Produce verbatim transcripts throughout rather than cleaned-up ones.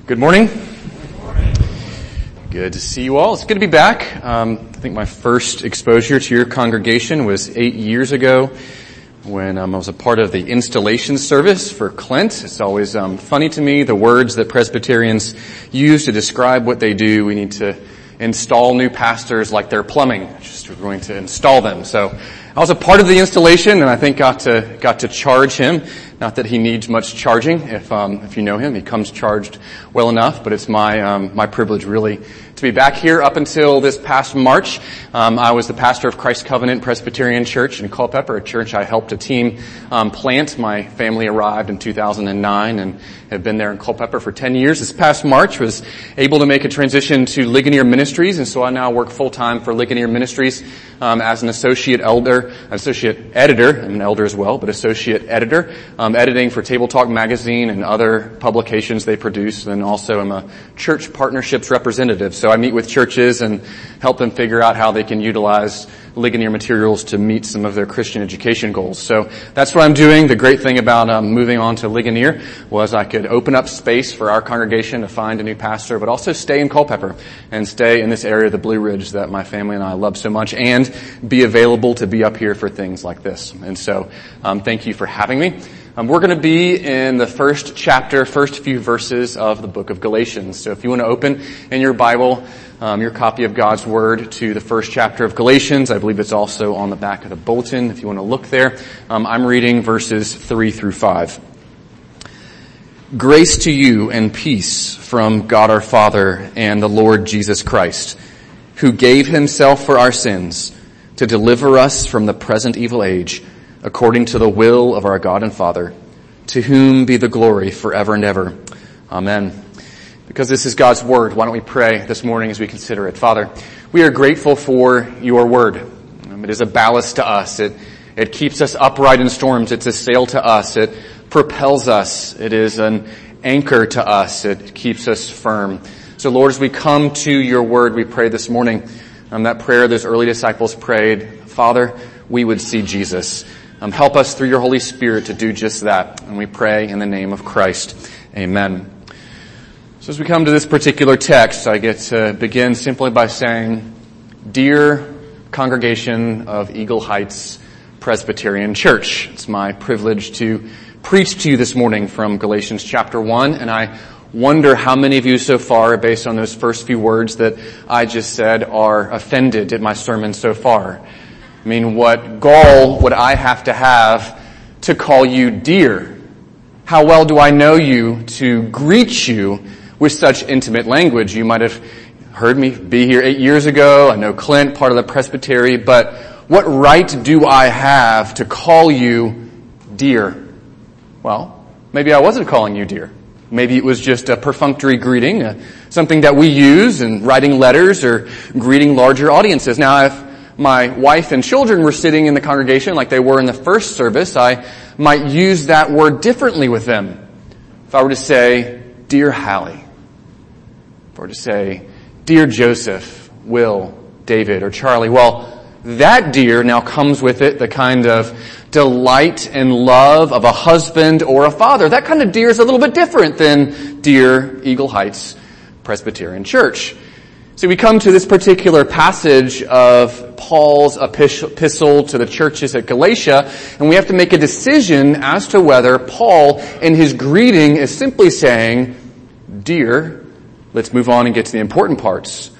Good morning. Good morning. Good to see you all. It's good to be back. Um, I think my first exposure to your congregation was eight years ago when um, I was a part of the installation service for Clint. It's always um, funny to me, the words that Presbyterians use to describe what they do. We need to install new pastors like they're plumbing. Just we're going to install them. So I was a part of the installation, and I think got to got to charge him. Not that he needs much charging. If um, if you know him, he comes charged well enough. But it's my um, my privilege really to be back here. Up until this past March, um, I was the pastor of Christ Covenant Presbyterian Church in Culpeper, a church I helped a team um, plant. My family arrived in two thousand nine and have been there in Culpeper for ten years. This past March, was able to make a transition to Ligonier Ministries, and so I now work full time for Ligonier Ministries um, as an associate elder, associate editor. I'm an elder as well, but associate editor. Um, editing for Table Talk magazine and other publications they produce, and also I'm a church partnerships representative. So I meet with churches and help them figure out how they can utilize Ligonier materials to meet some of their Christian education goals. So that's what I'm doing. The great thing about um, moving on to Ligonier was I could open up space for our congregation to find a new pastor, but also stay in Culpeper and stay in this area of the Blue Ridge that my family and I love so much, and be available to be up here for things like this. And so um, thank you for having me. Um, we're going to be in the first chapter, first few verses of the book of Galatians. So if you want to open in your Bible, um, your copy of God's Word to the first chapter of Galatians, I believe it's also on the back of the bulletin if you want to look there. Um, I'm reading verses three through five. Grace to you and peace from God our Father and the Lord Jesus Christ, who gave himself for our sins to deliver us from the present evil age, according to the will of our God and Father, to whom be the glory forever and ever. Amen. Because this is God's Word, why don't we pray this morning as we consider it. Father, we are grateful for your Word. Um, it is a ballast to us. It, it keeps us upright in storms. It's a sail to us. It propels us. It is an anchor to us. It keeps us firm. So Lord, as we come to your Word, we pray this morning, um, that prayer those early disciples prayed, Father, we would see Jesus. Um, help us through your Holy Spirit to do just that. And we pray in the name of Christ. Amen. So as we come to this particular text, I get to begin simply by saying, Dear congregation of Eagle Heights Presbyterian Church, it's my privilege to preach to you this morning from Galatians chapter one, and I wonder how many of you so far, based on those first few words that I just said, are offended at my sermon so far. I mean, what gall would I have to have to call you dear? How well do I know you to greet you with such intimate language? You might have heard me be here eight years ago. I know Clint, part of the presbytery, but what right do I have to call you dear? Well, maybe I wasn't calling you dear. Maybe it was just a perfunctory greeting, uh, something that we use in writing letters or greeting larger audiences. Now, if my wife and children were sitting in the congregation like they were in the first service, I might use that word differently with them. If I were to say, Dear Hallie, if I were to say, Dear Joseph, Will, David, or Charlie, well, that dear now comes with it the kind of delight and love of a husband or a father. That kind of dear is a little bit different than Dear Eagle Heights Presbyterian Church. So we come to this particular passage of Paul's epistle to the churches at Galatia, and we have to make a decision as to whether Paul, in his greeting, is simply saying, Dear, let's move on and get to the important parts.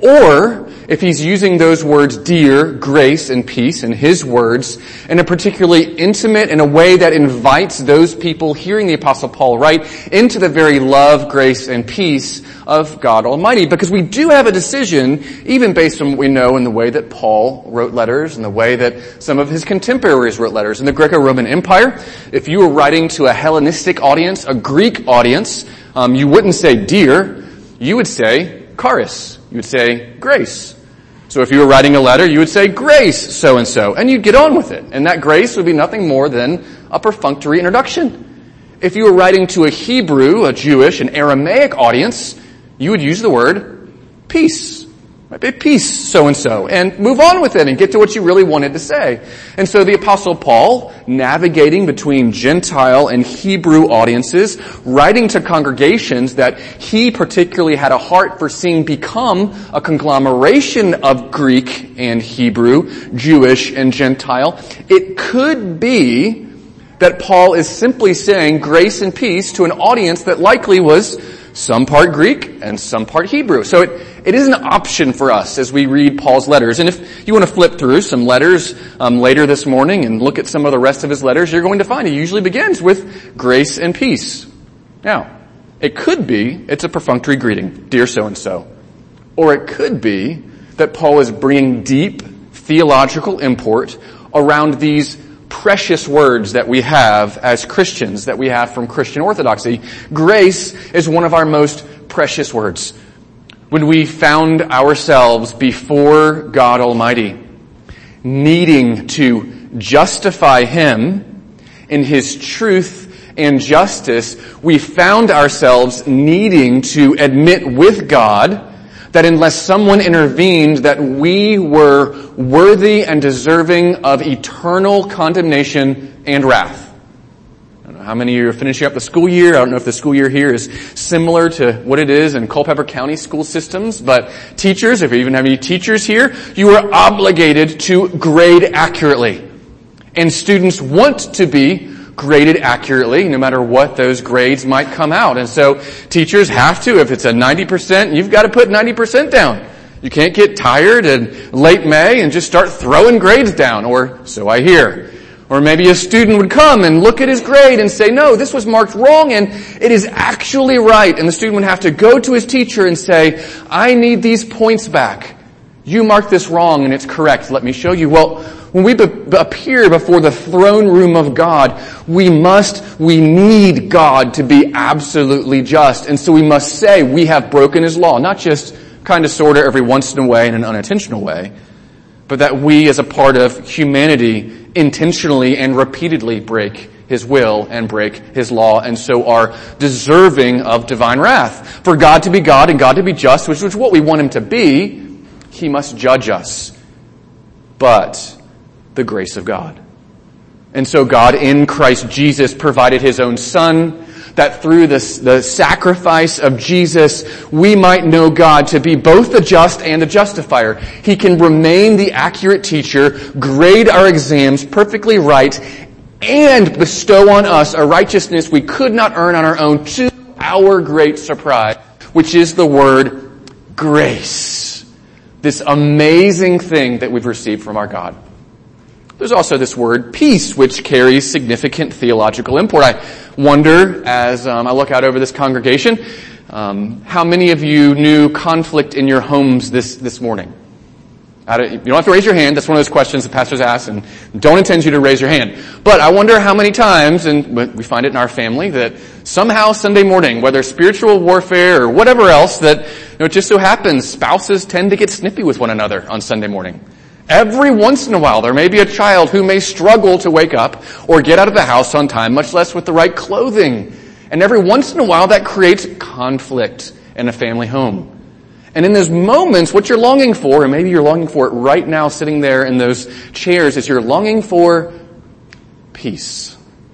Or if he's using those words, dear, grace, and peace, in his words, in a particularly intimate, in a way that invites those people hearing the Apostle Paul write into the very love, grace, and peace of God Almighty. Because we do have a decision, even based on what we know in the way that Paul wrote letters and the way that some of his contemporaries wrote letters. In the Greco-Roman Empire, if you were writing to a Hellenistic audience, a Greek audience, um, you wouldn't say dear, you would say charis. You would say grace. So if you were writing a letter, you would say grace so-and-so, and you'd get on with it. And that grace would be nothing more than a perfunctory introduction. If you were writing to a Hebrew, a Jewish, an Aramaic audience, you would use the word peace. Might be peace, so-and-so, and move on with it and get to what you really wanted to say. And so the Apostle Paul, navigating between Gentile and Hebrew audiences, writing to congregations that he particularly had a heart for seeing become a conglomeration of Greek and Hebrew, Jewish and Gentile, it could be that Paul is simply saying grace and peace to an audience that likely was some part Greek and some part Hebrew. So it, it is an option for us as we read Paul's letters. And if you want to flip through some letters um, later this morning and look at some of the rest of his letters, you're going to find he usually begins with grace and peace. Now, it could be it's a perfunctory greeting, dear so-and-so. Or it could be that Paul is bringing deep theological import around these precious words that we have as Christians, that we have from Christian orthodoxy. Grace is one of our most precious words. When we found ourselves before God Almighty, needing to justify Him in His truth and justice, we found ourselves needing to admit with God that unless someone intervened, that we were worthy and deserving of eternal condemnation and wrath. I don't know how many of you are finishing up the school year. I don't know if the school year here is similar to what it is in Culpeper County school systems, but teachers, if you even have any teachers here, you are obligated to grade accurately. And students want to be graded accurately, no matter what those grades might come out. And so teachers have to, if it's a ninety percent, you've got to put ninety percent down. You can't get tired in late May and just start throwing grades down, or so I hear. Or maybe a student would come and look at his grade and say, no, this was marked wrong and it is actually right. And the student would have to go to his teacher and say, I need these points back. You marked this wrong and it's correct. Let me show you. Well, when we be- appear before the throne room of God, we must, we need God to be absolutely just. And so we must say we have broken His law, not just kind of sort of every once in a way in an unintentional way, but that we as a part of humanity intentionally and repeatedly break His will and break His law, and so are deserving of divine wrath. For God to be God and God to be just, which is what we want Him to be, He must judge us. But the grace of God. And so God in Christ Jesus provided His own Son, that through this, the sacrifice of Jesus, we might know God to be both the just and the justifier. He can remain the accurate teacher, grade our exams perfectly right, and bestow on us a righteousness we could not earn on our own, to our great surprise, which is the word grace. This amazing thing that we've received from our God. There's also this word peace, which carries significant theological import. I wonder, as um, I look out over this congregation, um, how many of you knew conflict in your homes this, this morning? I don't, you don't have to raise your hand. That's one of those questions the pastors ask, and don't intend you to raise your hand. But I wonder how many times, and we find it in our family, that somehow Sunday morning, whether spiritual warfare or whatever else, that you know, it just so happens spouses tend to get snippy with one another on Sunday morning. Every once in a while, there may be a child who may struggle to wake up or get out of the house on time, much less with the right clothing. And every once in a while, that creates conflict in a family home. And in those moments, what you're longing for, and maybe you're longing for it right now sitting there in those chairs, is you're longing for peace.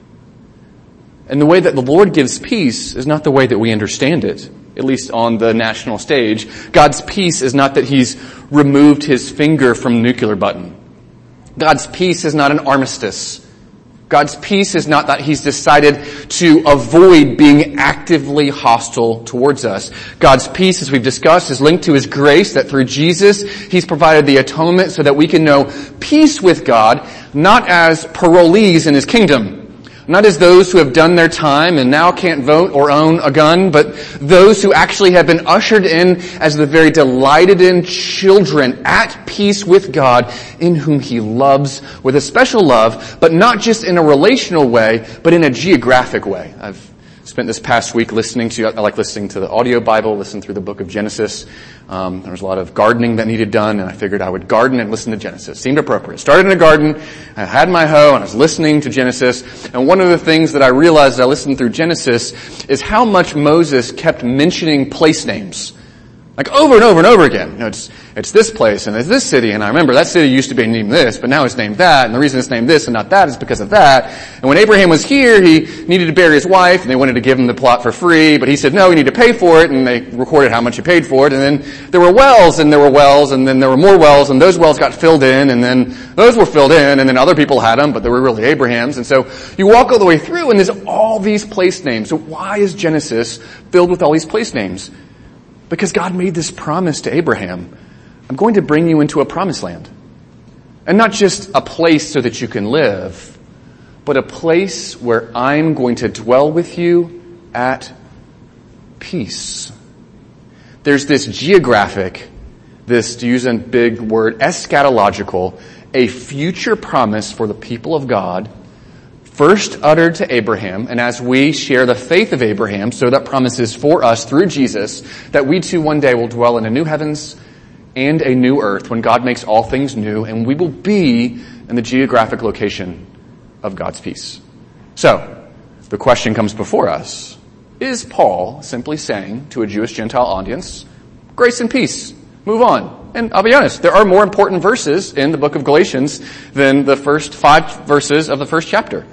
And the way that the Lord gives peace is not the way that we understand it, at least on the national stage. God's peace is not that He's removed His finger from the nuclear button. God's peace is not an armistice. God's peace is not that He's decided to avoid being actively hostile towards us. God's peace, as we've discussed, is linked to His grace, that through Jesus, He's provided the atonement so that we can know peace with God, not as parolees in His kingdom. Not as those who have done their time and now can't vote or own a gun, but those who actually have been ushered in as the very delighted in children at peace with God, in whom He loves with a special love, but not just in a relational way, but in a geographic way. I've spent this past week listening to, I like listening to the audio Bible, listen through the book of Genesis. Um, there was a lot of gardening that needed done, and I figured I would garden and listen to Genesis. Seemed appropriate. Started in a garden, I had my hoe, and I was listening to Genesis. And one of the things that I realized as I listened through Genesis is how much Moses kept mentioning place names. Like over and over and over again. You know, it's, it's this place and it's this city, and I remember that city used to be named this, but now it's named that, and the reason it's named this and not that is because of that. And when Abraham was here, he needed to bury his wife, and they wanted to give him the plot for free, but he said, no, we need to pay for it, and they recorded how much he paid for it, and then there were wells, and there were wells, and then there were more wells, and those wells got filled in, and then those were filled in, and then other people had them, but they were really Abraham's. And so you walk all the way through, and there's all these place names. So why is Genesis filled with all these place names? Because God made this promise to Abraham. I'm going to bring you into a promised land. And not just a place so that you can live, but a place where I'm going to dwell with you at peace. There's this geographic, this, to use a big word, eschatological, a future promise for the people of God, first uttered to Abraham, and as we share the faith of Abraham, so that promise is for us through Jesus, that we too one day will dwell in a new heavens and a new earth when God makes all things new, and we will be in the geographic location of God's peace. So, the question comes before us. Is Paul simply saying to a Jewish Gentile audience, grace and peace, move on? And I'll be honest, there are more important verses in the book of Galatians than the first five verses of the first chapter.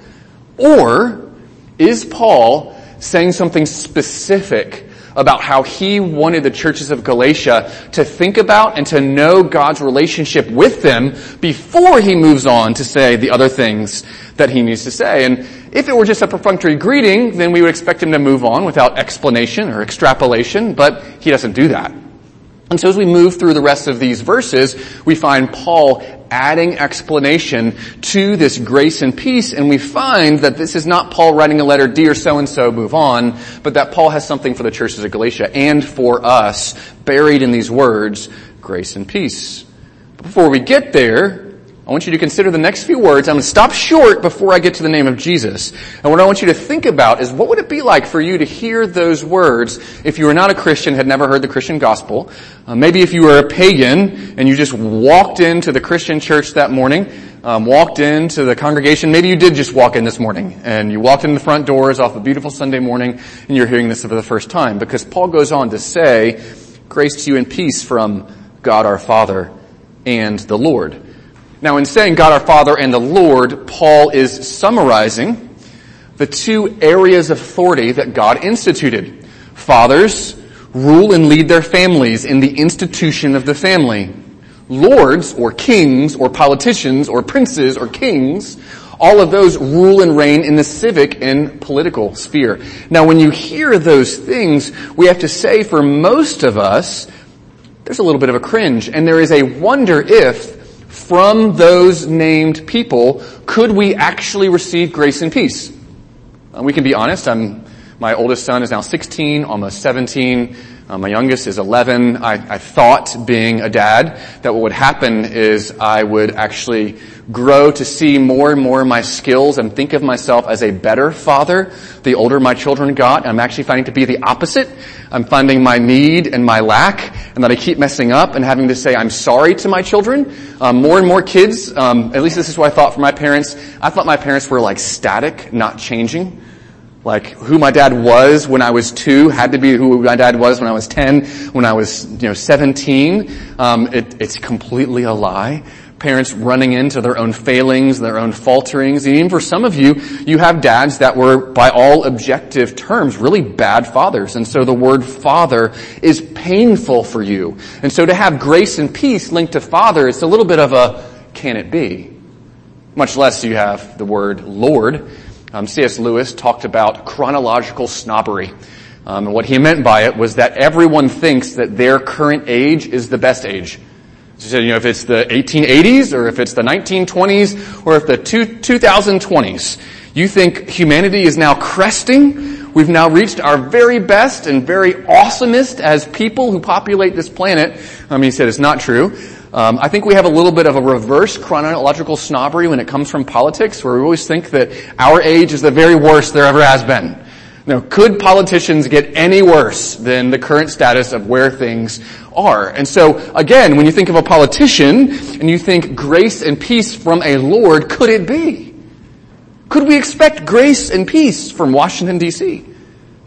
Or is Paul saying something specific about how he wanted the churches of Galatia to think about and to know God's relationship with them before he moves on to say the other things that he needs to say? And if it were just a perfunctory greeting, then we would expect him to move on without explanation or extrapolation, but he doesn't do that. And so as we move through the rest of these verses, we find Paul adding explanation to this grace and peace, and we find that this is not Paul writing a letter, dear so-and-so, move on, but that Paul has something for the churches of Galatia and for us buried in these words, grace and peace. But before we get there, I want you to consider the next few words. I'm going to stop short before I get to the name of Jesus. And what I want you to think about is, what would it be like for you to hear those words if you were not a Christian, had never heard the Christian gospel? Uh, maybe if you were a pagan and you just walked into the Christian church that morning, um, walked into the congregation. Maybe you did just walk in this morning and you walked in the front doors off a beautiful Sunday morning and you're hearing this for the first time. Because Paul goes on to say, grace to you and peace from God our Father and the Lord. Now, in saying God our Father and the Lord, Paul is summarizing the two areas of authority that God instituted. Fathers rule and lead their families in the institution of the family. Lords, or kings, or politicians, or princes, or kings, all of those rule and reign in the civic and political sphere. Now, when you hear those things, we have to say for most of us, there's a little bit of a cringe, and there is a wonder if from those named people, could we actually receive grace and peace? Uh, we can be honest. I'm, my oldest son is now sixteen, almost seventeen. Uh, my youngest is eleven. I, I thought, being a dad, that what would happen is I would actually grow to see more and more of my skills and think of myself as a better father the older my children got. I'm actually finding to be the opposite. I'm finding my need and my lack, and that I keep messing up and having to say I'm sorry to my children. Um, more and more kids, um, at least this is what I thought for my parents. I thought my parents were like static, not changing. Like who my dad was when I was two had to be who my dad was when I was ten, when I was, you know, seventeen. Um, it, it's completely a lie. Parents running into their own failings, their own falterings. And even for some of you, you have dads that were, by all objective terms, really bad fathers. And so the word father is painful for you. And so to have grace and peace linked to father, it's a little bit of a, can it be? Much less you have the word Lord. Um, C S Lewis talked about chronological snobbery. Um, and what he meant by it was that everyone thinks that their current age is the best age. So, you know, if it's the eighteen eighties or if it's the nineteen twenties or if the two thousand twenties, you think humanity is now cresting. We've now reached our very best and very awesomest as people who populate this planet. I mean, he said it's not true. Um, I think we have a little bit of a reverse chronological snobbery when it comes from politics, where we always think that our age is the very worst there ever has been. Now, could politicians get any worse than the current status of where things are? And so, again, when you think of a politician and you think grace and peace from a Lord, could it be? Could we expect grace and peace from Washington, D C?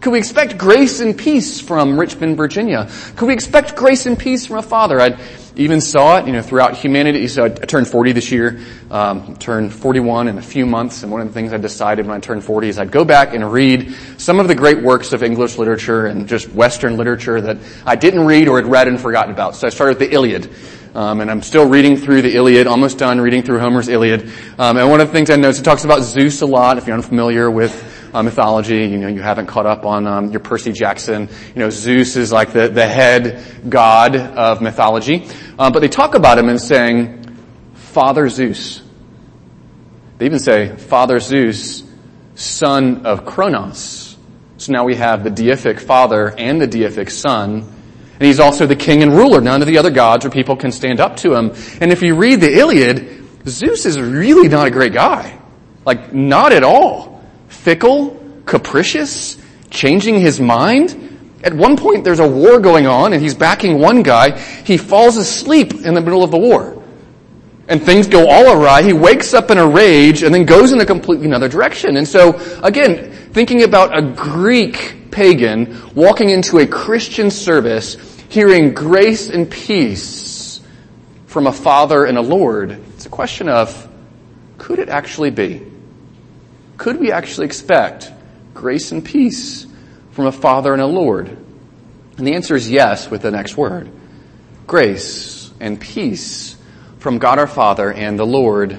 Could we expect grace and peace from Richmond, Virginia? Could we expect grace and peace from a father? I even saw it, you know, throughout humanity. So I turned forty this year, um, turned forty-one in a few months, and one of the things I decided when I turned forty is I'd go back and read some of the great works of English literature and just Western literature that I didn't read or had read and forgotten about. So I started with the Iliad. Um, and I'm still reading through the Iliad, almost done reading through Homer's Iliad. Um, and one of the things I noticed, it talks about Zeus a lot. If you're unfamiliar with uh, mythology, you know, you haven't caught up on um, your Percy Jackson. You know, Zeus is like the, the head god of mythology. Um, but they talk about him and saying, Father Zeus. They even say, Father Zeus, son of Kronos. So now we have the deific father and the deific son. And he's also the king and ruler. None of the other gods or people can stand up to him. And if you read the Iliad, Zeus is really not a great guy. Like, not at all. Fickle, capricious, changing his mind. At one point there's a war going on and he's backing one guy. He falls asleep in the middle of the war. And things go all awry. He wakes up in a rage and then goes in a completely another direction. And so, again, thinking about a Greek pagan walking into a Christian service, hearing grace and peace from a Father and a Lord, it's a question of, could it actually be? Could we actually expect grace and peace from a Father and a Lord? And the answer is yes with the next word. Grace and peace from God our Father and the Lord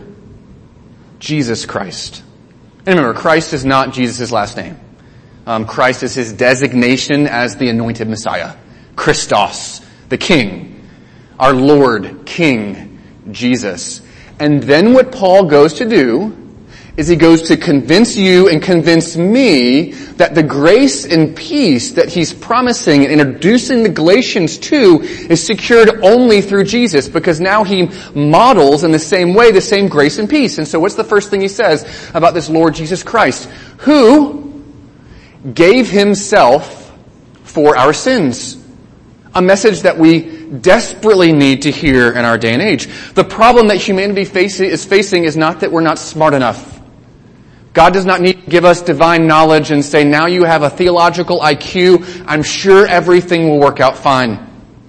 Jesus Christ. And remember, Christ is not Jesus' last name. Um, Christ is his designation as the anointed Messiah. Christos, the King. Our Lord, King, Jesus. And then what Paul goes to do is he goes to convince you and convince me that the grace and peace that he's promising and introducing the Galatians to is secured only through Jesus, because now he models in the same way the same grace and peace. And so what's the first thing he says about this Lord Jesus Christ? Who gave himself for our sins. A message that we desperately need to hear in our day and age. The problem that humanity face, is facing is not that we're not smart enough. God does not need to give us divine knowledge and say, now you have a theological I Q, I'm sure everything will work out fine.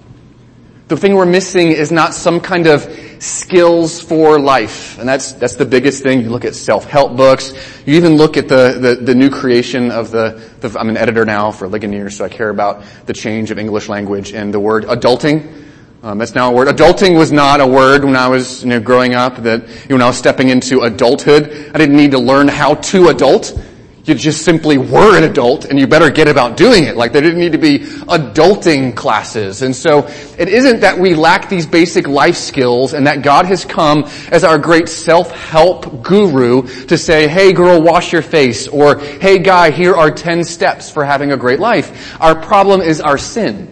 The thing we're missing is not some kind of skills for life. And that's that's the biggest thing. You look at self-help books. You even look at the, the, the new creation of the, the, I'm an editor now for Ligonier, so I care about the change of English language and the word adulting. Um, that's now a word. Adulting was not a word when I was, you know, growing up, that, you know, when I was stepping into adulthood. I didn't need to learn how to adult. You just simply were an adult and you better get about doing it. Like, there didn't need to be adulting classes. And so it isn't that we lack these basic life skills and that God has come as our great self-help guru to say, hey girl, wash your face, or hey guy, here are ten steps for having a great life. Our problem is our sin.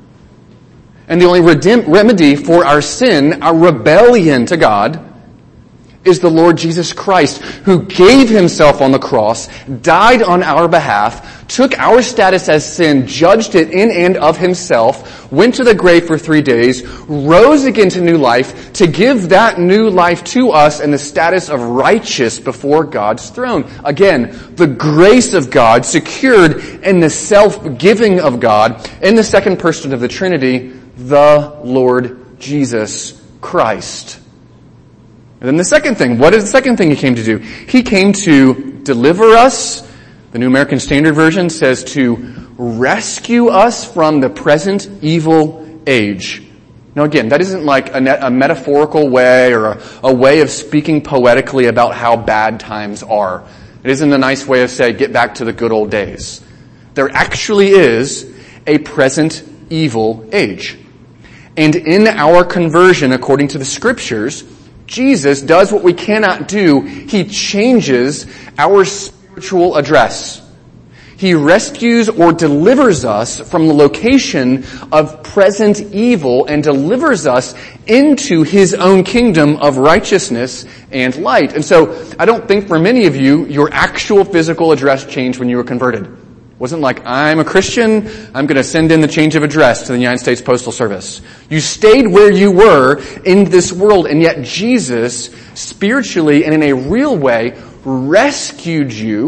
And the only redeem- remedy for our sin, our rebellion to God, is the Lord Jesus Christ, who gave himself on the cross, died on our behalf, took our status as sin, judged it in and of himself, went to the grave for three days, rose again to new life, to give that new life to us and the status of righteous before God's throne. Again, the grace of God secured in the self-giving of God, in the second person of the Trinity, the Lord Jesus Christ. And then the second thing, what is the second thing he came to do? He came to deliver us. The New American Standard Version says to rescue us from the present evil age. Now again, that isn't like a, a metaphorical way or a, a way of speaking poetically about how bad times are. It isn't a nice way of saying, get back to the good old days. There actually is a present evil age. And in our conversion, according to the Scriptures, Jesus does what we cannot do. He changes our spiritual address. He rescues or delivers us from the location of present evil and delivers us into his own kingdom of righteousness and light. And so I don't think for many of you, your actual physical address changed when you were converted. It wasn't like, I'm a Christian, I'm going to send in the change of address to the United States Postal Service. You stayed where you were in this world, and yet Jesus, spiritually and in a real way, rescued you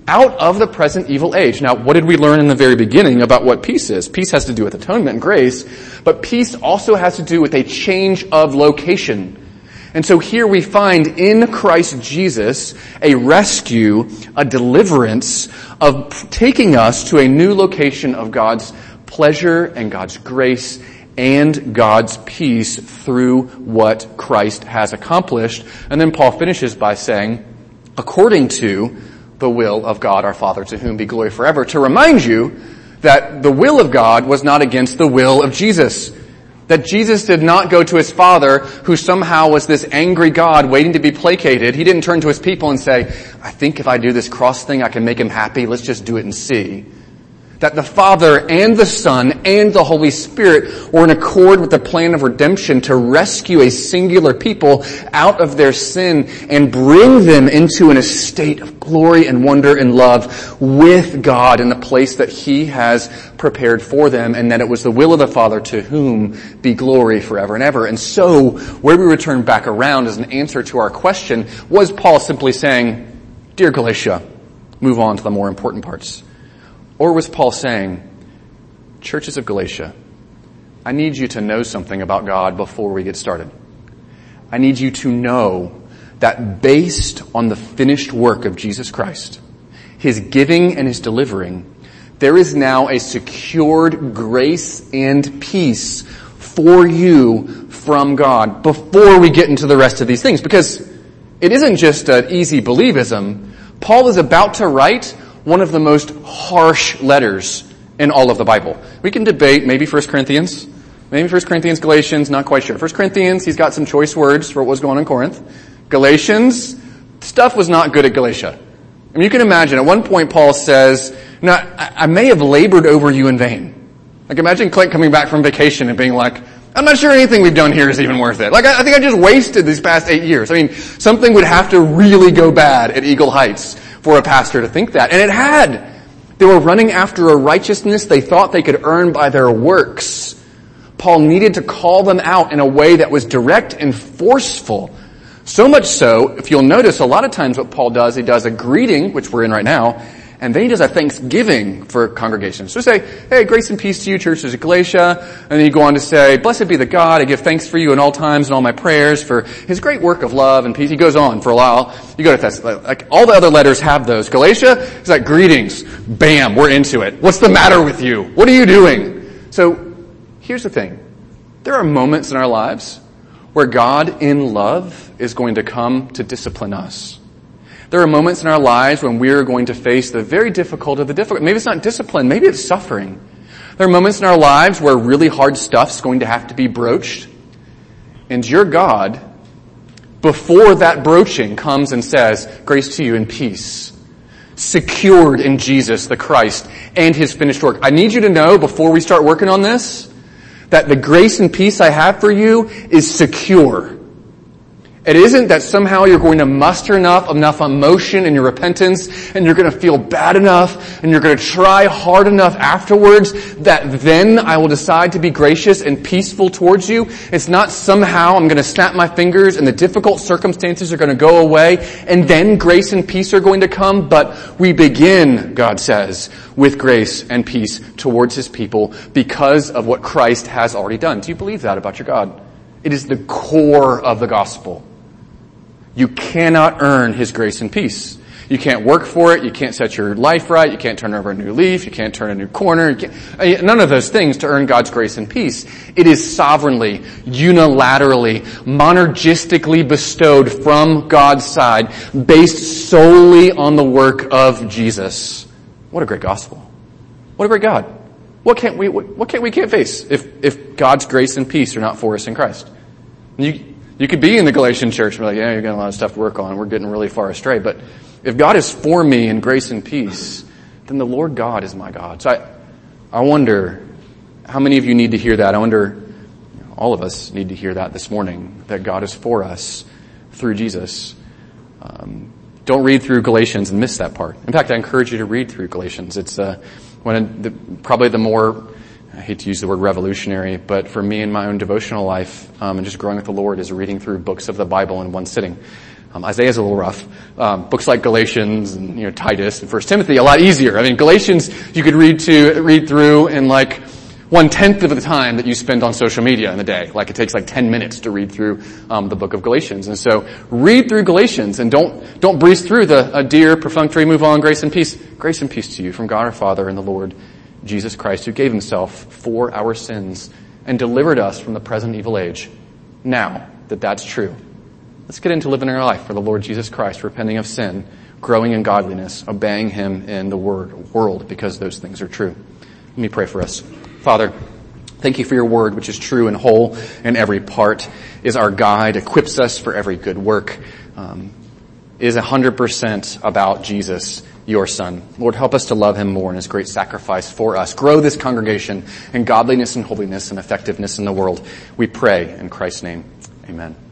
out of the present evil age. Now, what did we learn in the very beginning about what peace is? Peace has to do with atonement and grace, but peace also has to do with a change of location. And so here we find in Christ Jesus a rescue, a deliverance of taking us to a new location of God's pleasure and God's grace and God's peace through what Christ has accomplished. And then Paul finishes by saying, according to the will of God our Father, to whom be glory forever, to remind you that the will of God was not against the will of Jesus. That Jesus did not go to his Father, who somehow was this angry God waiting to be placated. He didn't turn to his people and say, I think if I do this cross thing, I can make him happy. Let's just do it and see. That the Father and the Son and the Holy Spirit were in accord with the plan of redemption to rescue a singular people out of their sin and bring them into an estate of glory and wonder and love with God in the place that He has prepared for them, and that it was the will of the Father to whom be glory forever and ever. And so, where we return back around as an answer to our question, was Paul simply saying, Dear Galatia, move on to the more important parts? Or was Paul saying, churches of Galatia, I need you to know something about God before we get started. I need you to know that based on the finished work of Jesus Christ, His giving and His delivering, there is now a secured grace and peace for you from God before we get into the rest of these things. Because it isn't just an easy believism. Paul is about to write one of the most harsh letters in all of the Bible. We can debate maybe First Corinthians, maybe First Corinthians, Galatians, not quite sure. First Corinthians, he's got some choice words for what was going on in Corinth. Galatians, stuff was not good at Galatia. I mean, you can imagine, at one point Paul says, "No, I, I may have labored over you in vain." Like, imagine Clint coming back from vacation and being like, I'm not sure anything we've done here is even worth it. Like, I, I think I just wasted these past eight years. I mean, something would have to really go bad at Eagle Heights for a pastor to think that. And it had. They were running after a righteousness they thought they could earn by their works. Paul needed to call them out in a way that was direct and forceful. So much so, if you'll notice, a lot of times what Paul does, he does a greeting, which we're in right now, and then he does a thanksgiving for congregations. So say, hey, grace and peace to you, churches of Galatia. And then you go on to say, blessed be the God, I give thanks for you in all times and all my prayers for His great work of love and peace. He goes on for a while. You go to Thessalonians, like all the other letters have those. Galatia is like, greetings. Bam, we're into it. What's the matter with you? What are you doing? So here's the thing. There are moments in our lives where God in love is going to come to discipline us. There are moments in our lives when we're going to face the very difficult of the difficult. Maybe it's not discipline, maybe it's suffering. There are moments in our lives where really hard stuff's going to have to be broached. And your God, before that broaching, comes and says, grace to you and peace, secured in Jesus the Christ and His finished work. I need you to know before we start working on this, that the grace and peace I have for you is secure. It isn't that somehow you're going to muster enough, enough emotion in your repentance and you're going to feel bad enough and you're going to try hard enough afterwards that then I will decide to be gracious and peaceful towards you. It's not somehow I'm going to snap my fingers and the difficult circumstances are going to go away and then grace and peace are going to come. But we begin, God says, with grace and peace towards His people because of what Christ has already done. Do you believe that about your God? It is the core of the gospel. You cannot earn His grace and peace. You can't work for it. You can't set your life right. You can't turn over a new leaf. You can't turn a new corner. You can't, none of those things to earn God's grace and peace. It is sovereignly, unilaterally, monergistically bestowed from God's side, based solely on the work of Jesus. What a great gospel. What a great God. What can't we, what, what can't we can't face if, if God's grace and peace are not for us in Christ? You, You could be in the Galatian church and be like, yeah, you've got a lot of stuff to work on. We're getting really far astray. But if God is for me in grace and peace, then the Lord God is my God. So I, I wonder how many of you need to hear that. I wonder, you know, all of us need to hear that this morning, that God is for us through Jesus. Um, don't read through Galatians and miss that part. In fact, I encourage you to read through Galatians. It's uh, one of the, probably the more, I hate to use the word revolutionary, but for me in my own devotional life um, and just growing with the Lord is reading through books of the Bible in one sitting. Um, Isaiah's a little rough. Um, books like Galatians and, you know, Titus and First Timothy, a lot easier. I mean, Galatians you could read to, read through in like one-tenth of the time that you spend on social media in the day. Like, it takes like ten minutes to read through um, the book of Galatians. And so read through Galatians and don't don't breeze through the uh, dear, perfunctory, move on, grace and peace. Grace and peace to you from God our Father and the Lord Jesus Christ, who gave himself for our sins and delivered us from the present evil age. Now that that's true, let's get into living our life for the Lord Jesus Christ, repenting of sin, growing in godliness, obeying him in the word, world, because those things are true. Let me pray for us. Father, thank you for your word, which is true and whole in every part, is our guide, equips us for every good work, um, is one hundred percent about Jesus, your Son. Lord, help us to love him more in his great sacrifice for us. Grow this congregation in godliness and holiness and effectiveness in the world. We pray in Christ's name. Amen.